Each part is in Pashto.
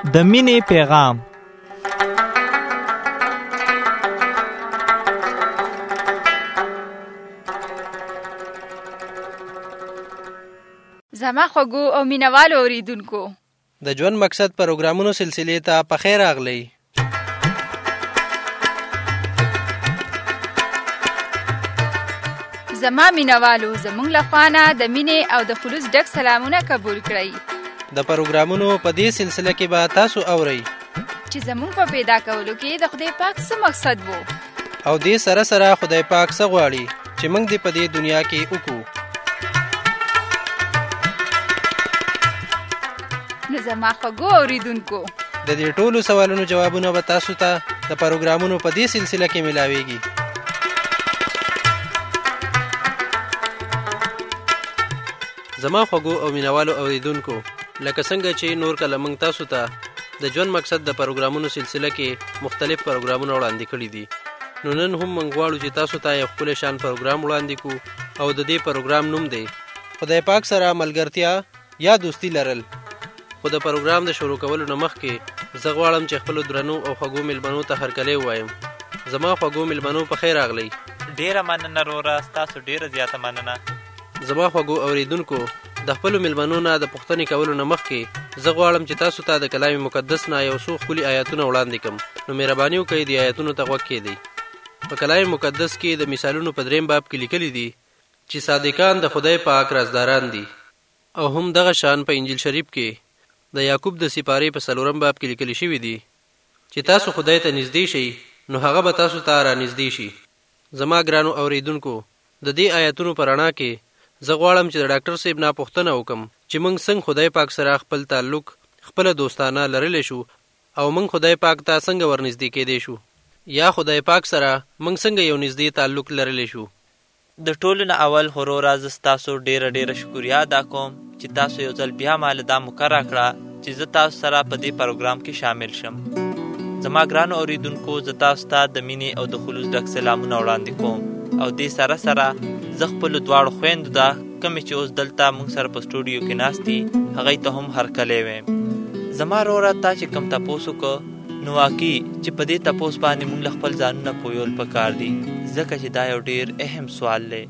د مینې پیغام. زما خوږو او مینوالو اوریدونکو، د ژوند مقصد پروګرامونو سلسلې ته پخیر راغلی. زما مینوالو، زمونږ لخوا نه د مینې او د خلوص ډک سلامونه قبول کړئ. د پروګرامونو په دې سلسله کې به تاسو اورئ چې زمونږ په پیدا کولو کې د خدای پاک څه مقصد وو، او دې سره سره خدای پاک څه غواړي چې موږ دې په دې دنیا کې وکړو. نو زما خوږو اوریدونکو، د دې ټولو سوالونو جوابونه به تاسو ته د پروګرامونو په دې سلسله کې ملاويږي. زما خوږو او مینوالو اوریدونکو، لکه څنګه چې نور کله موږ تاسو ته د ژوند مقصد د پروګرامونو سلسله کې مختلف پروګرامونه وړاندې کړي دي، نو نن هم موږ غواړو چې تاسو ته یو ښکلی شان پروګرام وړاندې کړو، او د دې پروګرام نوم دی خدای پاک سره ملګرتیا یا دوستی لرل. خو د پروګرام د شروع کولو نه مخکې زه غواړم چې خپلو درنو او خوږو مېلمنو ته هرکلی ووایم. زما خوږو مېلمنو په خیر راغلی. ډېره مننه وروره، ستاسو ډېره زیاته مننه. زما خوږو اوریدونکو، د خپلو مېلمنو نه د پوښتنې کولو نه مخکې زه غواړم چې تاسو ته د کلام مقدس نه یو څو ښکلي آیاتونه وړاندې کړم، نو مهرباني وکړئ د آیاتونو ته غوږ کېږدئ. په کلام مقدس کې د مثالونو په 3 باب کې لیکلي دي چې صادقان د خدای پاک رازداران دي، او هم دغه شان په انجیل شریف کې د یعقوب د سپارې په 4 باب کې لیکل شوي دي چې تاسو خدای ته نږدې شئ نو هغه به تاسو ته را نږدې شي. زما ګرانو اوریدونکو، د دې آیاتونو په رڼا کې زه غواړم چې د ډاکټر صاحب نه پوښتنه وکم چې موږ څنګه خدای پاک سره خپل تعلق خپل دوستانه لرلی شو، او موږ خدای پاک ته څنګه ورنږدې کېدی شو، یا خدای پاک سره موږ څنګه یو نږدې تعلق لرلی شو. د ټولو نه اول وروره زه ستاسو ډېره شکریا ادا کوم چې تاسو یو ځل بیا ماله دا مقرره کړه چې زه تاسو سره په دې پروګرام کې شامل شم. زما ګرانو اوریدونکو، زه تاسو ته د مینې او د خلوص ډک سلامونه وړاندې کوم، او دې سره سره زه خپلو دواړو خویندو ته کومې چې اوس دلته موږ سره په سټوډیو کې ناست دي هغوی ته هم هرکلی وایم. زما وروره، تا چې کوم تپوس وکړه نو واقعي چې په دې تپوس باندې موږ له خپل ځانونه پویول پکار دي، ځکه چې دا یو ډېر اهم سوال دی.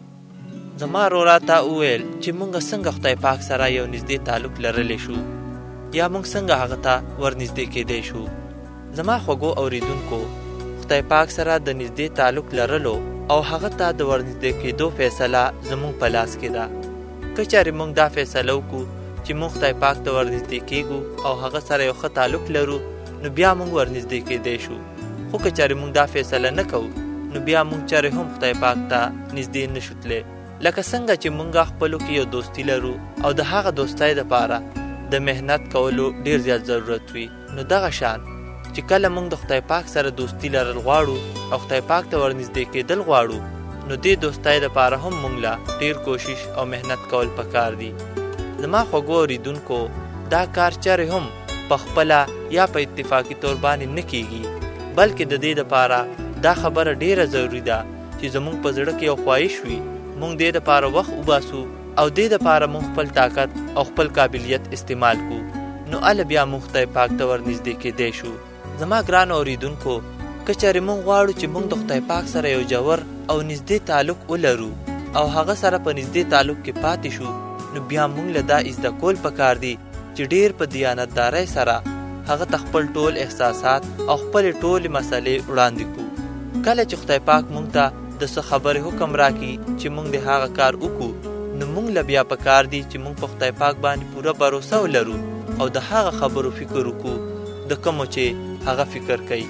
زما وروره تا وویل چې موږ څنګه خدای پاک سره یو نږدې تعلق لرلی شو، یا موږ څنګه هغه ته ورنږدې کېدی شو. زما خوږو اوریدونکو، خدای پاک سره د نږدې تعلق لرلو او هغه ته د ورنږدې کېدو فیصله زموږ په لاس کې ده. که چېرې موږ دا فیصله وکړو چې موږ خدای پاک ته ورنږدې کېږو او هغه سره یو ښه تعلق لرو، نو بیا موږ ورنږدې کېدی شو. خو که چېرې موږ دا فیصله نه کوو، نو بیا موږ چېرې هم خدای پاک ته نږدې نه شو تللی. لکه څنګه چې موږ خپلو کې یو دوستي لرو او د هغه دوستۍ دپاره د محنت کولو ډېر زیات ضرورت وي، نو دغه شان چې کله موږ د خدای پاک سره دوستي لرل غواړو او خدای پاک ته ورنږدې کېدل غواړو، نو دې دوستۍ دپاره هم موږ له ډېر کوشش او محنت کول پکار دي. زما خوږو اوریدونکو، دا کار چېرې هم په خپله یا په اتفاقي طور باندې نه کېږي، بلکې د دې دپاره دا خبره ډېره ضروري ده چې زموږ په زړه کې یو خواهش وي، موږ دې دپاره وخت وباسو او دې دپاره موږ خپل طاقت او خپل قابلیت استعمال کړو، نو هله بیا موږ خدای پاک ته ورنږدې کېدی شو. زما ګرانو اوریدونکو، که چېرې موږ غواړو چې موږ د خدای پاک سره یو ژور او نږدې تعلق ولرو او هغه سره په نږدې تعلق کې پاتې شو، نو بیا موږ له دا زده کول پکار دي چې ډېر په دیانتدارۍ سره هغه ته خپل ټول احساسات او خپلې ټولې مسلې وړاندې کړو. کله چې خدای پاک موږ ته د څه خبرې حکم راکړي چې موږ د هغه کار وکړو، نو موږ له بیا پکار دي چې موږ په خدای پاک باندې پوره باروسه ولرو او د هغه خبرو فکر وکړو د کومو چې هغه فکر کوي.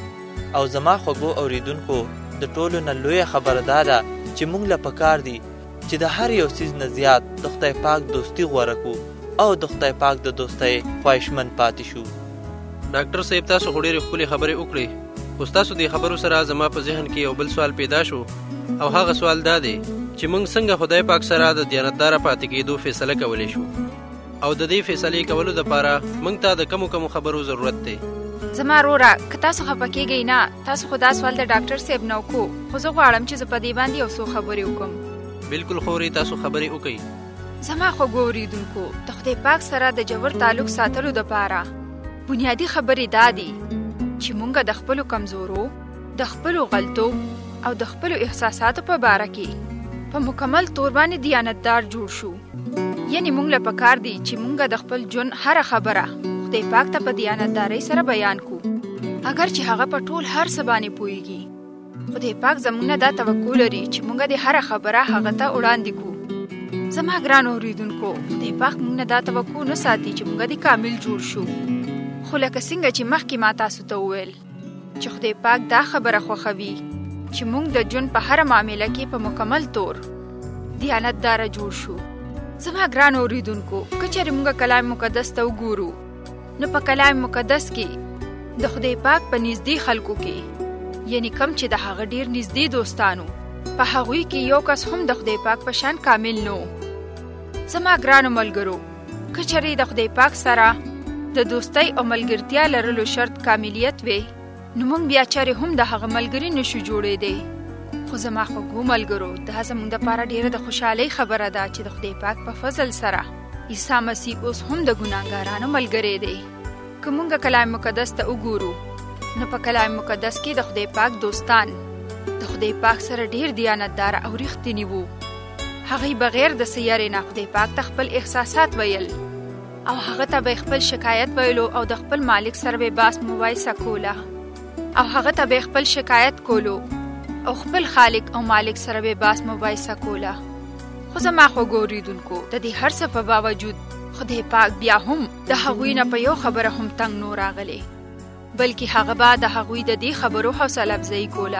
او زما خوږو اوریدونکو، د ټولو نه لویه خبره دا ده چې موږ له پکار دي چې د هر یو څیز نه زیات د خدای پاک دوستي غوره کړو او د خدای پاک د دوستۍ خواهشمند پاتې شو. ډاکټر صاحب، تاسو خو ډېرې ښکلې خبرې وکړې، خو ستاسو دې خبرو سره زما په ذهن کې یو بل سوال پیدا شو، او هغه سوال دا دی چې موږ څنګه خدای پاک سره د دیانتداره پاتې کېدو فیصله کولی شو، او د دې فیصلې کولو دپاره موږ ته د کومو خبرو ضرورت دی. زما وروره، که تاسو خفه کېږئ نه، تاسو خو دا سوال د ډاکټر صاحب نه وکړو، خو زه غواړم چې زه په دې باندې یو څو خبرې وکړم. بلکل خورې، تاسو خبرې وکړئ. زما خوږو اوریدونکو، د خدای پاک سره د ژور تعلق ساتلو دپاره بنیادی خبرې دا دي چې مونږ د خپلو کمزورو، د خپلو غلطو او د خپلو احساساتو په باره کې په مکمل طور باندې دیانتدار جوړ شو. یعنی مونږ له پکار دي چې مونږ د خپل ژوند هره خبره خدای پاک ته په دیانتدارۍ سره بیان کو، اگر چې هغه په ټول هر څه باندې پوهیږي. خدای پاک زموږ نه دا توقع لري چې مونږ د هره خبره هغه ته وړاندې کو. زما ګران اوریدونکو، خدای پاک مونږ نه دا توقع نه ساتي چې مونږ د کامل جوړ شو. خو لکه څنګه چې مخکې ما تاسو ته وویل چې خدای پاک دا خبره خوښوي چې مونږ د ژوند په هره معامله کې په مکمل طور دیانتداره جوړ شو. زما ګران اوریدونکو، که چېرې مونږ کلام مقدس ته وګورو نو په کلام مقدس کې د خدای پاک په نږدې خلکو کې، یعنی کم چې د هغه ډیر نږدې دوستانو، په هغوی کې یو کس هم د خدای پاک په شان کامل نو. زما ګرانو ملګرو، که چېرې د خدای پاک سره د دوستۍ او ملګرتیا لرلو شرط کاملیت وي، نو موږ بیا چېرې هم د هغه ملګري نشو جوړېدی. خو زما خوږو ملګرو، دا زموږ دپاره ډېره د خوشحالۍ خبره ده چې د خدای پاک په فضل سره عیسی مسیح اوس هم د ګناهګارانو ملګری دی. که موږ کلام مقدس ته وګورو نو په کلام مقدس کې د خدای پاک دوستان د خدای پاک سره ډېر دیانتدار او رښتیني وو. هغوی بغیر د څه یارې نه خدای پاک ته خپل احساسات ویل او هغه ته به خپل شکایت ویلو او د خپل مالک سره به باس مباحثه کوله او هغه ته به خپل شکایت کولو او خپل خالق او مالک سره به باس مباحثه کوله. خو زما خوږو اوریدونکو، د دې هر څه په باوجود خدای پاک بیا هم د هغوی نه په یو خبره هم تنګ نو راغلی، بلکې هغه به د هغوی د دې خبرو حوصله افزایي کوله.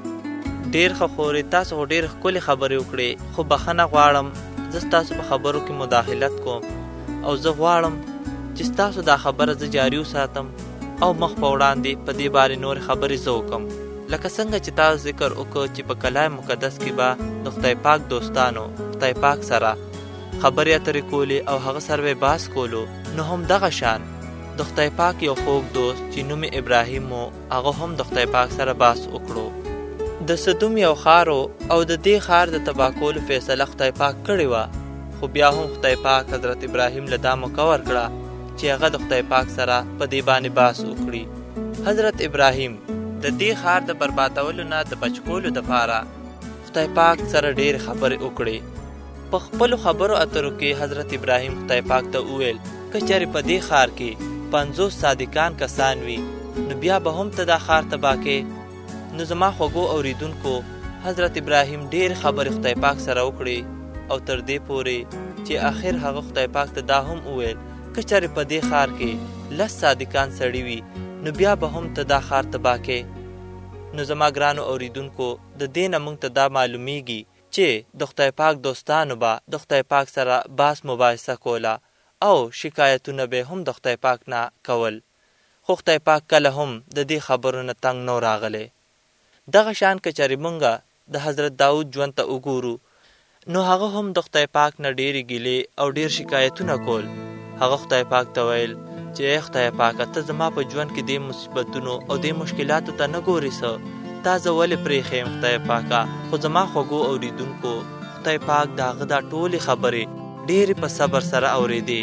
ډېر ښه خورې، تاسو خو ډېر ښکلې خبرې وکړې، خو بخښنه غواړم زه ستاسو په خبرو کې مداخلت کوم او زه غواړم چې ستاسو دا خبره زه جاري وساتم او مخ په وړاندې په دې باندې نورې خبرې زه وکړم. لکه څنګه چې تاسو ذکر وکړ چې په کلام مقدس کې به د خدای پاک دوستانو خدای پاک سره خبرې اترې کولې او هغه سره به بحث کولو، نو هم دغه شان د خدای پاک یو خوږ دوست چې نوم ابراهیم و، هغه هم د خدای پاک سره بحث وکړو. د سدوم یو ښار او د دې ښار د تباه کولو فیصله خدای پاک کړې وه، خو بیا هم خدای پاک حضرت ابراهیم له دا موقع ورکړه چې هغه د خدای پاک سره په دې باندې بحث وکړي. حضرت ابراهیم د دې ښار د بربادولو نه د بچ کولو دپاره خدای پاک سره ډېرې خبرې وکړې. په خپلو خبرو اترو کې حضرت ابراهیم خدای پاک ته وویل که چېرې په دې ښار کې 50 صادقان کسان وي نو بیا به هم ته دا ښار تباه کې. نو زما خوږو اوریدونکو، حضرت ابراهیم ډېرې خبرې خدای پاک سره وکړې او تر دې پورې چې آخر هغه خدای پاک ته دا هم وویل که چېرې په دې ښار کې 10 صادقان سړي وي نو بیا به هم ته دا ښار تباه کې. نو زما ګرانو اوریدونکو، د دې نه موږ ته دا معلومیږي چې د خدای پاک دوستانو به د خدای پاک سره بحث مباحثه کوله او شکایتونه به هم د خدای پاک نه کول، خو خدای پاک کله هم د دې خبرو نه تنګ نو راغلی. دغه شان که چېرې موږ د حضرت داود ژوند ته وګورو نو هغه هم د خدای پاک نه ډېرې ګیلې او ډېر شکایتونه کول. هغه خدای پاک ته ویل چې ای خدای پاکه، ته زما په ژوند کې دې مصیبتونو او دې مشکلاتو ته نه ګورې څه، دا زه ولې پرېښی یم خدای پاکه. خو زما خوږو اوریدونکو، خدای پاک د هغه دا ټولې خبرې ډېرې په صبر سره اورېدې.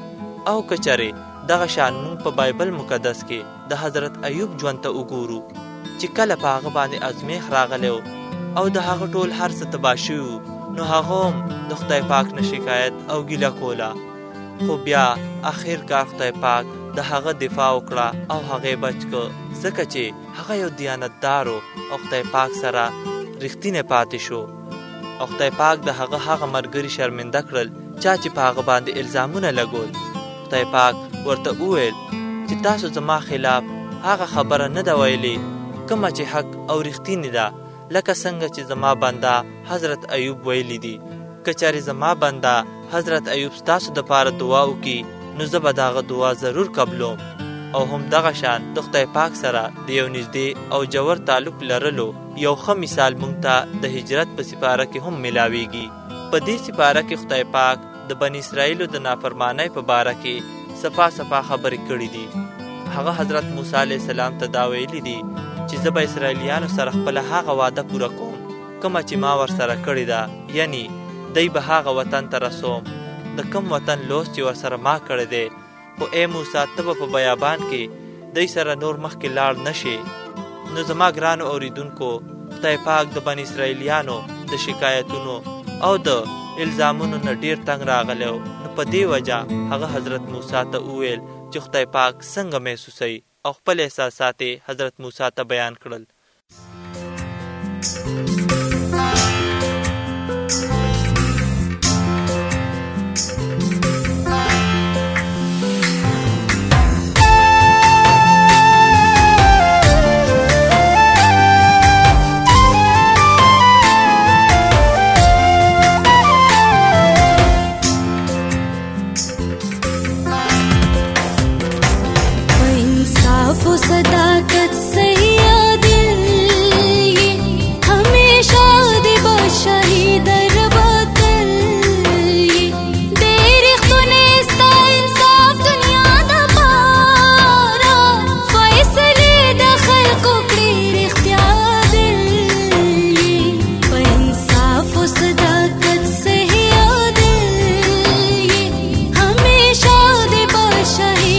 او که چېرې دغه شان موږ په بایبل مقدس کې د حضرت ایوب ژوند ته وګورو چې کله په هغه باندې ازمیښت راغلی او د هغه ټول هر څه تباه شوي، نو هغه هم د خدای پاک نه شکایت او ګیله کوله، خو بیا آخر کار خدای پاک د هغه دفاع وکړه او هغه بچ کړ، ځکه چې هغه یو دیانتدار او خدای پاک سره رښتینی پاتې شو. او خدای پاک د هغه ملګري شرمنده کړل چا چې په هغه باندې الزامونه لګول. خدای پاک ورته وویل چې تاسو زما خلاف هغه خبره نه ده ویلې کومه چې حق او رښتینی ده، لکه څنګه چې زما بنده حضرت ایوب ویلی دي. که چېرې زما بنده حضرت ایوب ستاسو دپاره دعا وکړي نو زه به د هغه دعا ضرور قبلوم. او هم دغه شان د خدای پاک سره د یو نږدې او جوړ تعلق لرلو یو ښه مثال موږ ته د هجرت په سپاره کې هم ملاویږي. په دې سپاره کې خدای پاک د بني اسرائیلو د نافرمانۍ په باره کې صفا خبرې کړې دي. هغه حضرت موسی علیه السلام ته دا ویلي دي چې زه به اسرائیلیانو سره خپله هغه وعده پوره کوم کومه چې ما ورسره کړې ده، یعنی دی به هغه وطن ته رسوم د کوم وطن لوس چې ورسره ما کړی دی، خو ای موسی ته به په بیابان کې دی سره نور مخکې لاړ نشې. نو زما ګرانو اوریدونکو، خدای پاک د بني اسرائیلیانو د شکایتونو او د الزامونو نه ډیر تنګ راغلی و. نو په دې وجه هغه حضرت موسی ته وویل چې خدای پاک څنګه محسوسوي، او خپل احساسات حضرت موسی ته بیان کړل. صداقت से दिल ये हमेशा दे बादशाही दरबार ये देर खुने सा इंसाफ दुनिया दा पारा फैसले दखल को क्लियर इख्तियार दिल ये इंसाफ सदाकत से दिल ये हमेशा दे बादशाही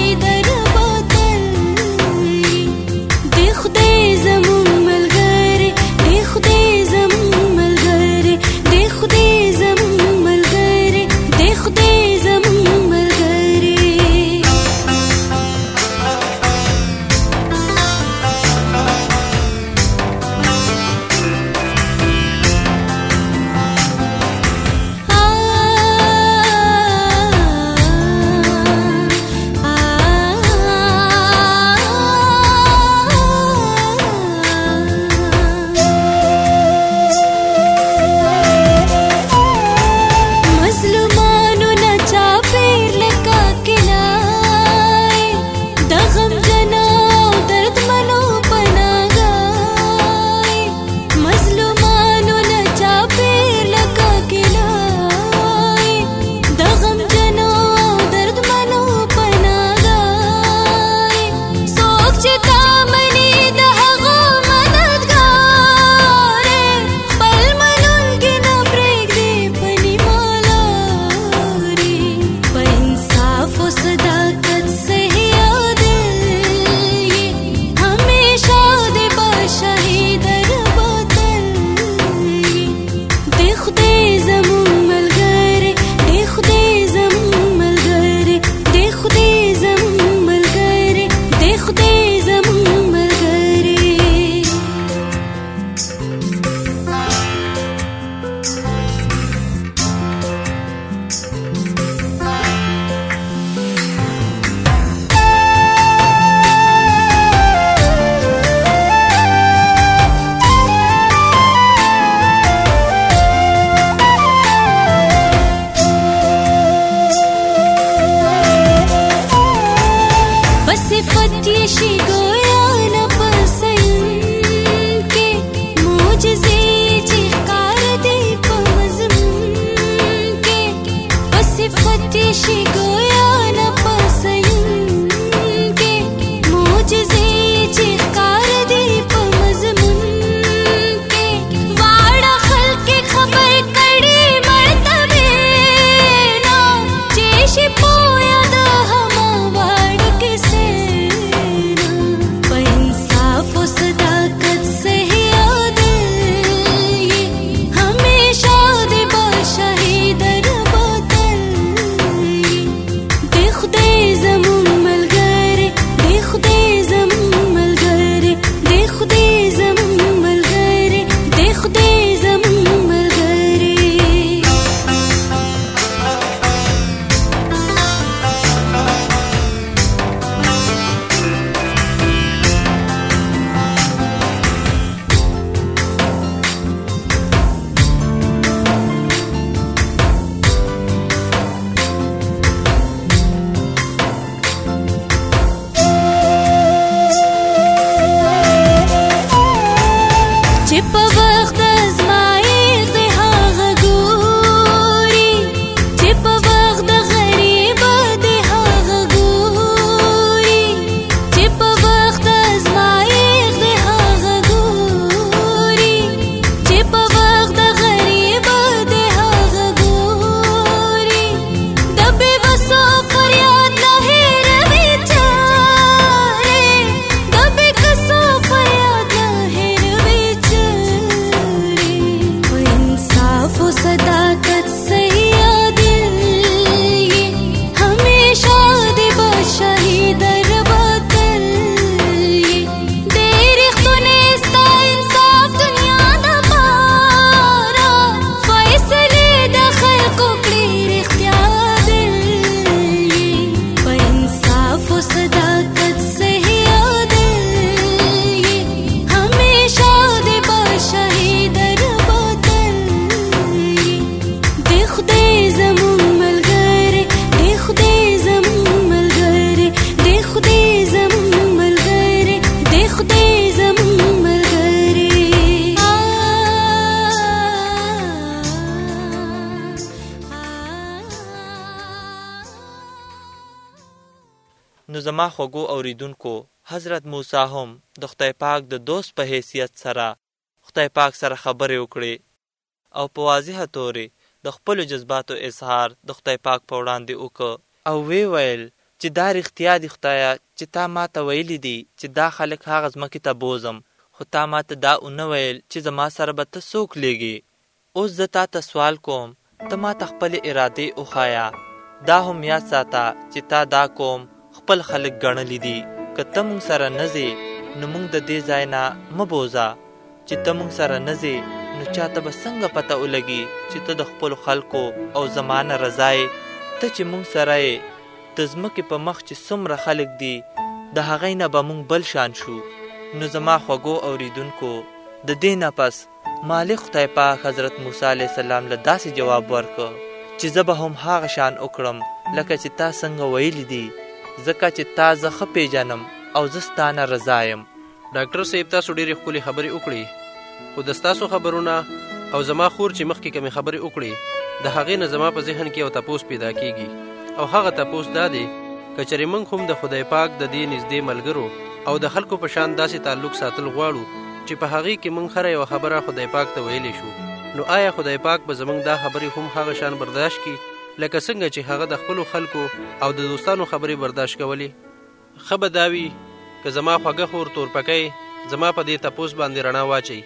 نو زما خوږو اوریدونکو، حضرت موسی هم د خدای پاک د دوست په حیثیت سره خدای پاک سره خبرې وکړې او په واضحه تورې د خپلو جذباتو اظهار د خدای پاک په وړاندې وکړ او وی ویل چې دا رښتیا دي خدایه چې تا ما ته ویلي دي چې دا خلک هغه ځمکې ته بوزم، خو تا ما ته دا ونه ویل چې زما سره به ته څوک لیږې. اوس زه تا ته سوال کوم، ته ما ته خپلې ارادې وښایه. دا هم یاد ساته چې تا دا قوم خپل خلک ګڼلی دي. که ته مونږ سره نه ځې نو مونږ د دې ځای نه مه بوځه. چې ته مونږ سره نه ځې نو چاته به څنګه پته ولګي چې ته د خپلو خلکو او زما نه رضا یې. ته چې مونږ سره یې د ځمکې په مخ چې څومره خلک دي د هغې نه به مونږ بل شان شو. نو زما خوږو اوریدونکو، د دې نه پس مالک خدای پاک حضرت موسی علیه السلام له داسې جواب ورکړ چې زه به هم هغه شان وکړم لکه چې تا څنګه ویلي دي، ځکه چې تا زه ښه پیژنم او زه ستا نه رضا یم. ډاکټر صاحب تاسو ډېرې ښکلې خبرې وکړې، خو د ستاسو خبرونه او زما خور چې مخکې کمې خبرې وکړې د هغې نه زما په ذهن کې یو تپوس پیدا کیږي، او هغه تپوس دا دی که چېرې موږ هم د خدای پاک د دې نږدې ملګرو او د خلکو په شان داسې تعلق ساتل غواړو چې په هغې کې موږ هره یوه خبره خدای پاک ته ویلی شو، نو آیا خدای پاک به زموږ دا خبرې هم هغه شان برداشت کړي لکه څنګه چې هغه د خپلو خلکو او د دوستانو خبرې برداشت کولې؟ ښه به دا وي که زما خوږه خور تورپکۍ زما په دې تپوس باندې رڼا واچوي.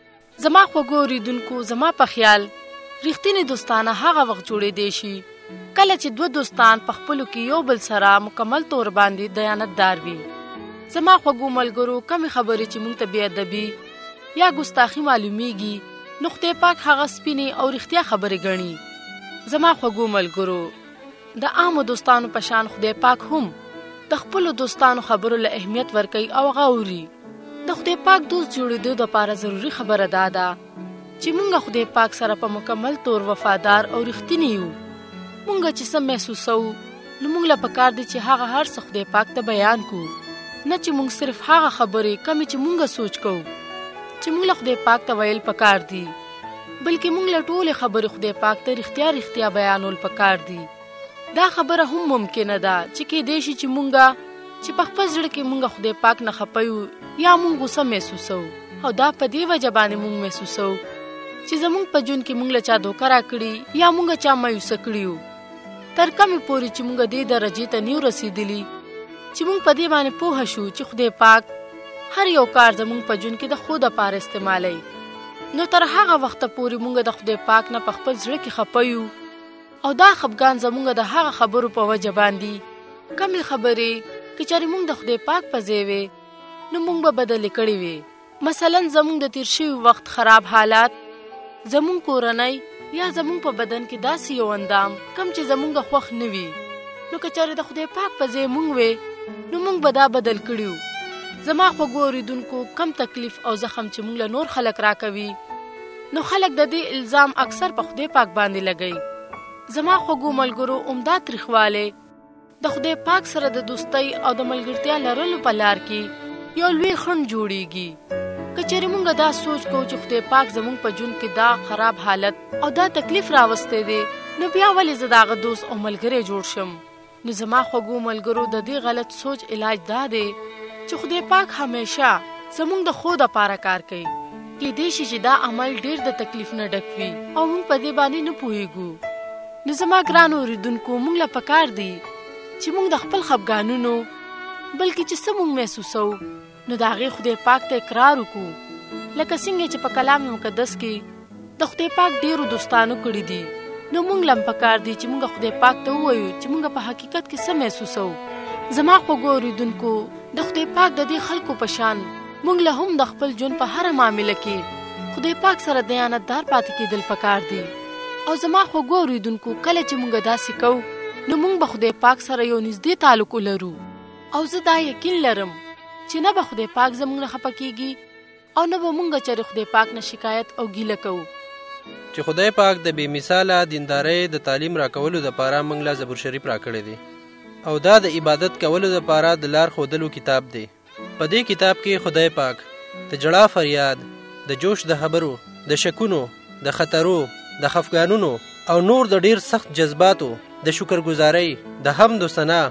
زما خوږو اوریدونکو، زما په خیال رښتینې دوستانه هغه وخت جوړېدی شي کله چې دوه دوستان په خپلو کې یو بل سره مکمل طور باندې دیانتدار وي. زما خوږو ملګرو، کمې خبرې چې موږ ته بې ادبي یا ګستاخي معلومیږي نو خدای پاک هغه سپینې او رښتیا خبرې ګڼي. زما خوږو ملګرو، د عامو دوستانو په شان خدای پاک هم د خپلو دوستانو خبرو له اهمیت ورکوي او هغه اوري. د خدای پاک دوست جوړېدو دپاره ضروري خبره دا ده چې موږ خدای پاک سره په مکمل طور وفادار او رښتیني یو. موږ چې څه محسوسوو نو موږ له پکار دی چې هغه هر څه خدای پاک ته بیان کړو، نه چې موږ صرف هغه خبرې کمې چې موږ سوچ کوو چې موږ له خدای پاک ته ویل پکار دي، بلکې موږ له ټولې خبرې خدای پاک ته رښتیا بیانول پکار دي. دا خبره هم ممکنه ده چې کېدای شي چې موږ چې په خپل زړه کې موږ خدای پاک نه خپیو یا موږ غوسه محسوسوو، او دا په دې وجه باندې موږ محسوسوو چې زموږ په ژوند کې موږ له چا دوکه راکړي یا موږ چا مایوسه کړي یو. تر کومې پورې چې موږ دې درجې ته نه یو رسېدلي چې موږ په دې باندې پوه شو چې خدای پاک هر یو کار زموږ په ژوند کې د خو دپاره استعمالوي، نو تر هغه وخته پورې موږ د خدای پاک نه په خپل زړه کې خفه یو، او دا خفګان زموږ د هغه خبرو په وجه باندې کمې خبرې که چېرې موږ د خدای پاک په ځای وې نو موږ به بدلې کړې وې. مثلا زموږ د تیر شوي وخت خراب حالات، زموږ کورنۍ یا زموږ په بدن کې داسې یو اندام کم چې زموږ خوښ نه وي، نو که چېرې د خدای پاک په ځای موږ وې نو موږ به دا بدل کړي. زما خوږو اورېدونکو، کم تکلیف او زخم چې موږ له نور خلک راکوي نو خلک د دې الزام اکثر په خدای پاک باندې لګوي. زما خوږو ملګرو، عمده تریخوالی د خدای پاک سره د دوستۍ او د ملګرتیا لرلو په لار کې یو لوی خنډ جوړیږي. که چېرې موږ دا سوچ کوو چې خدای پاک زموږ په ژوند کې دا خراب حالت او دا تکلیف راوستی دی، نو بیا ولې زه د هغه دوست او ملګری جوړ شم؟ نو زما خوږو ملګرو، د دې غلط سوچ علاج دا دی چې خدای پاک همیشه زموږ د خو دپاره کار کوي. کېدای شي چې دا عمل ډېر د تکلیف نه ډک وي او موږ په دې باندې نه پوهېږو. نو زما ګرانو اورېدونکو، موږ له پکار دی چې موږ د خپل خفګانونو بلکې چې څه موږ محسوسوو نو د هغې خدای پاک ته اقرار وکړو، لکه څنګه چې په کلام مقدس کې د خدای پاک ډېرو دوستانو کړي دي. نو موږ له هم پکار دی چې موږ خدای پاک ته ووایو چې موږ په حقیقت کې څه محسوسوو. زما خوږو اورېدونکو، د خدای پاک د دې خلکو په شان موږ له هم د خپل ژوند په هره معامله کې خدای پاک سره دیانتدار پاتې کېدل پکار دي. او زما خوږو اورېدونکو، کله چې موږ داسې کوو نو موږ به خدای پاک سره یو نږدې تعلق ولرو، او زه دا یقین لرم چې نه به خدای پاک زموږ نه خفه کېږي او نه به موږ چېرې خدای پاک نه شکایت او ګیله کوو. چې خدای پاک د بې مثاله دیندارۍ د تعلیم راکولو دپاره موږ له زبور شریف راکړی دی، او دا د عبادت کولو دپاره د لار ښودلو کتاب دی. په دې کتاب کې خدای پاک د ژړا فریاد، د جوش د خبرو، د شکونو، د خطرو، د خفګانونو او نور د ډیر سخت جذباتو، د شکرګزارۍ، د حمد و ثنا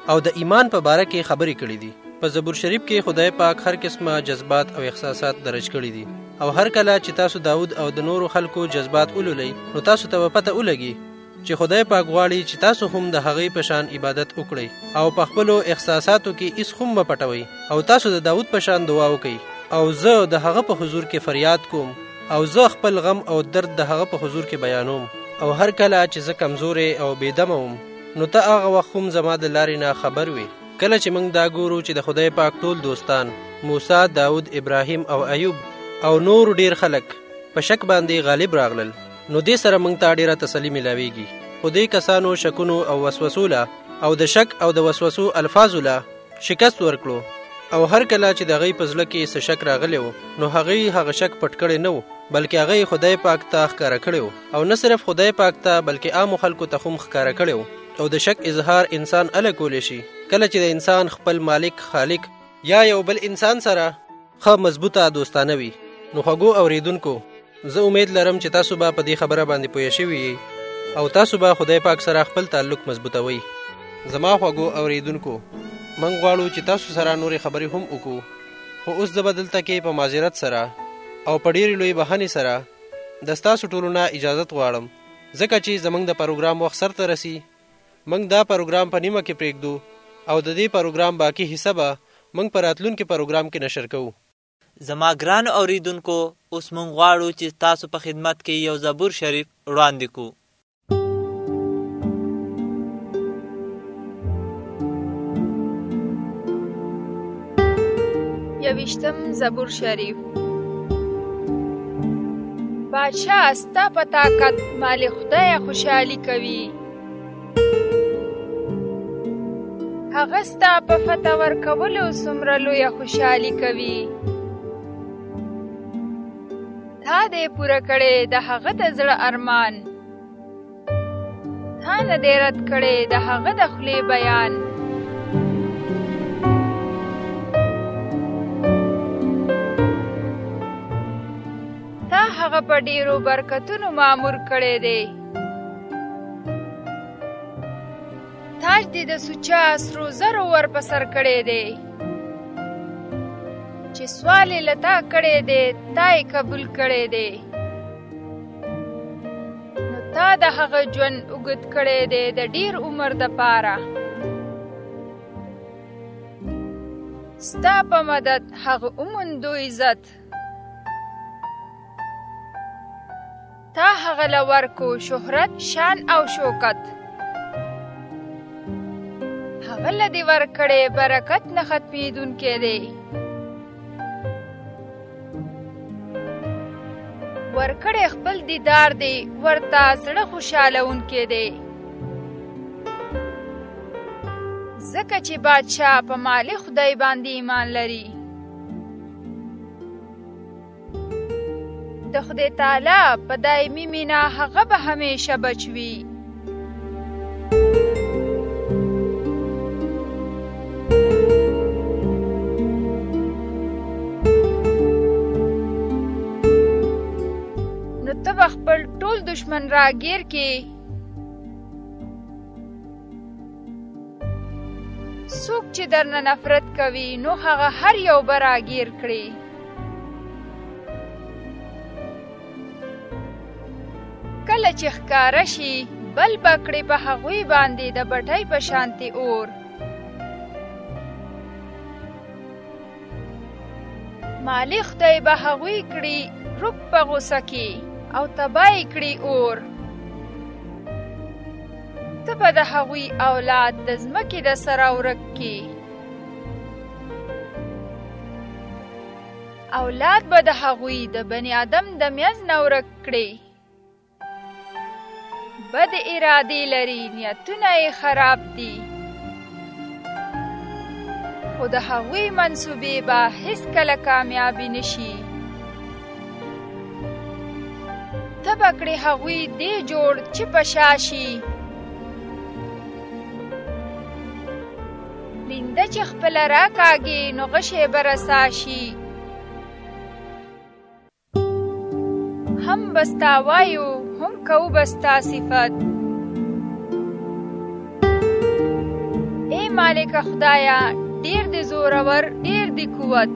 او د ایمان په باره کې خبرې کړې دي. په زبور شریف کې خدای پاک هر قسمه جذبات او احساسات درج کړي دي، او هر کله چې تاسو داود او د نورو خلکو جذبات ولولئ نو تاسو ته پته ولګي چې خدای پاک غواړي چې تاسو هم د هغې په شان عبادت وکړئ او په خپلو احساساتو کې هیڅ هم مه پټوئ، او تاسو د داود په شان دعا وکئ. او زه د هغه په حضور کې فریاد کوم، او زه خپل غم او درد د هغه په حضور کې بیانوم. او هر کله چې زه کمزورې او بېدمه وم نو ته هغه وخت هم زما د لارې نه خبر وې. کله چې موږ دا ګورو چې د خدای پاک ټول دوستان موسی، داود، ابراهیم او ایوب او نور ډیر خلک په شک باندې غالب راغلل، نو دې سره موږ ته ډیره تسلی ملاویږي. خو دې کسانو شکونو او وسوسو له او د شک او د وسوسو الفاظو له شکست ورکړو، او هر کله چې د هغې په زړه کې څه شک راغلی و نو هغې هغه شک پټ کړی نه و، بلکې هغه خدای پاک ته ښکاره کړی و، او نه صرف خدای پاک ته بلکې عامو خلکو ته هم ښکاره کړی و. او د شک اظهار انسان اله کولی شي کله چې د انسان خپل مالک، خالق یا یو بل انسان سره ښه مضبوطه دوستانه وي. نو خوږو اوریدونکو، زه امید لرم چې تاسو به په دې خبره باندې پوه شوي یئ او تاسو به خدای پاک سره خپل تعلق مضبوطوئ. زما خوږو اوریدونکو، موږ غواړو چې تاسو سره نورې خبرې هم وکړو، خو اوس زه به دلته کې په معذرت سره او په ډېرې لوی بهانې سره د ستاسو ټولو نه اجازت غواړم، ځکه چې زموږ د پروګرام وخت سرته رسي. موږ دا پروګرام په نیمه کې پرېږدو او د دې پروګرام باقي حصه به موږ په راتلونکي پروګرام کې نشر کوو. زما ګرانو اوریدونکو، اوس موږ غواړو چې تاسو په خدمت کې یو زبور شریف وړاندې کړو. یویشتم زبور شریف. بادشاہ ستا په طاقت مال خدای خوشحالي کوي، هغه ستا په فتح ورکولو څومره لویه خوشحالي کوي. تا دې پوره کړې د هغه د زړه ارمان، تا نه دې رد کړې د هغه د خولې بیان. تا هغه په ډېرو برکتونو مامور کړی دی، تاج دې د سوچا سرو زرو ور په سر کړی دی. چې سوال یې له تا کړی دی تا یې قبول کړی دی، نو تا د هغه ژوند اوږد کړی دی د ډېر عمر دپاره. ستا په مدد هغه وموندو عزت، تا هغه له ورکو شهرت، شان او شوکت. هغه له دې ورکړې برکت نه ختمېدونکی دی، ورکړې خپل دیدار دی ورته زړه خوشحالونکی دی. ځکه چې بادشاه په مالک خدای باندې ایمان لري، د خدای تعالی په دایمي مینه هغه به همیشه بچ وي. نو ته به خپل ټول دشمن راګیر کې، څوک چې درنه نفرت کوي نو هغه هر یو به راګیر کړي. کله چې ښکاره شي بل به کړي په هغوی باندې د بټۍ په شانتې اور. مالک خدای به هغوی کړي رک په غوسه کې او تباه کړي اور. ته به د هغوی اولاد د ځمکې د سره ورک کړي، اولاد به د هغوی د بني آدم د منځ نه ورک کړي. بد ارادې لري، نیتونه یې خراب دي، خو د هغوی منصوبې به هیڅکله کامیابي نشي. ته به کړې هغوی دې جوړ چې په شا شي، رینده چې خپله راکاږي نو غشی به رسا شي. هم بستا وایو هم کوو بستا صفت، ای مالک خدایا ډیر دې زورور ډیر دې قوت.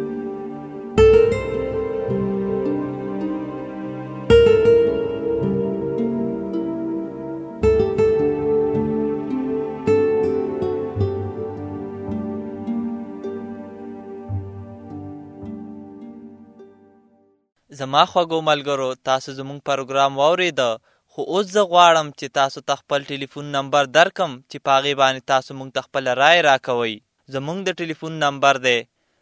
زما خوږو ملګرو، تاسو زموږ پروګرام واورېده، خو اوس زه غواړم چې تاسو ته خپل ټلیفون نمبر درکم چې په هغې باندې تاسو موږ ته خپله رای راکوئ. زموږ د ټلیفون نمبر دی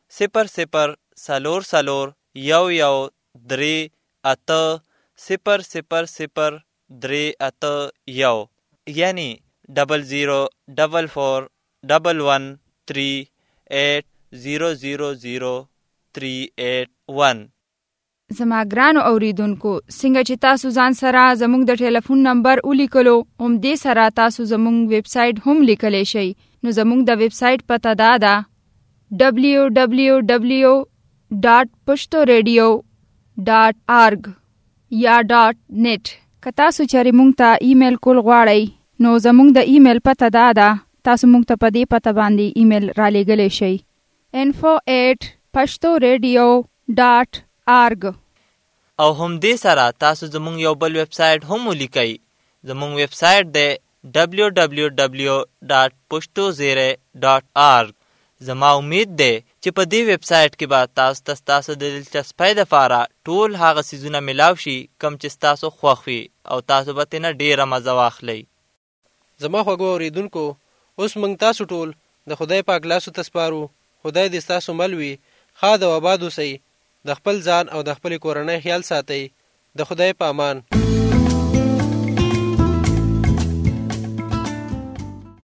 004003800381 یعنی 004413800381. زما ګرانو اوریدونکو، څنګه چې تاسو ځان سره زموږ د ټلیفون نمبر ولیکلو، همدې سره تاسو زموږ ویب سایټ هم لیکلی شئ. نو زموږ د ویب سایټ پته دا ده www.pushtoradio.org یا .net. که تاسو چېرې موږ ته ایمیل کول غواړئ، نو زموږ د ایمیل پته دا ده، تاسو موږ ته په دې پته باندې ایمیل را لیږلی شئ info@pushtoradio.org. او همدې سره تاسو زموږ یو بل ویب سایټ هم ولیکئ. زموږ ویب سایټ دی www.pushtoradio.org. زما امید دی چې په دې ویب سایټ کې به تاسو د دلچسپۍ دپاره ټول هغه څیزونه میلاو شي کوم چې ستاسو خوښ وي او تاسو به ترېنه ډېره مزه واخلئ. زما خوږو اورېدونکو، اوس موږ تاسو ټول د خدای پاک لاسو ته سپارو. خدای دې ستاسو مل وي. ښاد او آباد اوسئ. د خپل ځان او د خپلې کورنۍ خیال ساتئ. د خدای په امان.